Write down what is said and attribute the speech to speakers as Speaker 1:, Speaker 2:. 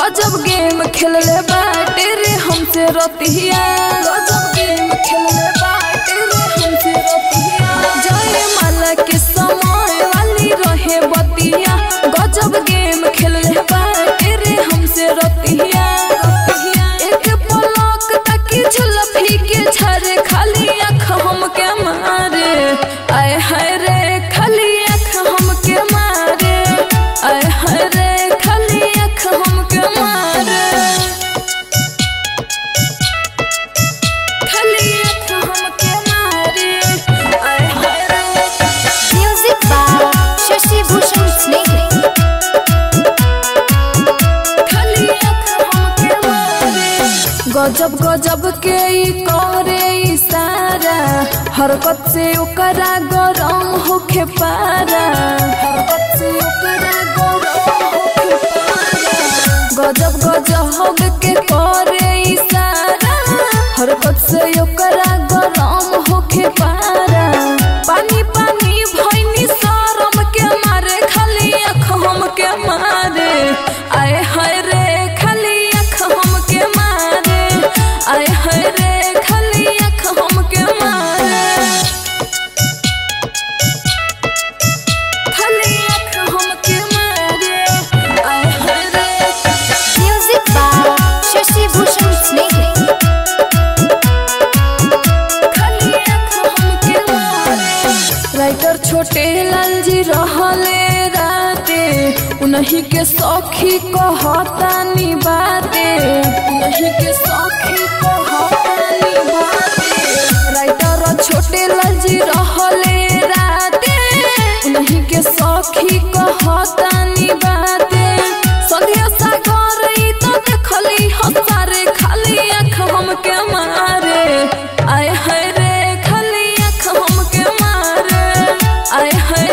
Speaker 1: गजब गेम खेलले बाटे रे हमसे रतिया गजब गेम खेलले बाटे रे हमसे रतिया जय माला के समय वाली रहे बतिया गजब गेम खेलले बाटे रे हमसे रतिया एक पलक तकी झलफी के झरे खाली आँख हमके मारे आए हाय रे खाली आँख हमके मारे आए हाय रे खाली आँख हमके मारे खाली आँख हमके मारे आए हाय रे
Speaker 2: म्यूजिक बाय शशि भूषण स्नेह
Speaker 1: खाली आँख हमके मारे गजब गजब के ई करे इशारा हरकत से ओकरा गरम होके पारा हरकत से ओकरा गरम होके पारा गजब गजब के करे इशारा हरकत से ओकरा गरम होके पारा पानी पानी भइनी शरम के मारे खाली आँख हमके मारे आए हाय रे खाली आँख हमके मारे आए हाय रे खाली आँख हमके मारे खाली आँख हमके मारे आए हाय रे
Speaker 2: म्यूजिक बाय शशि भूषण स्नेह
Speaker 1: खाली आँख हमके मारे राइटर छोटे लाल जी रहले राते उन्हीं के सखी कहतानी बाते उन्हीं के सखी कहतानी बाते राइटर छोटे लाल जी रहले राते उन्हीं के सखी कहतानी बाते संध्या सागर ई तो देखली हसारे खाली आँख हमके मारे आए हाय रे खाली आँख हमके मारे आए हाय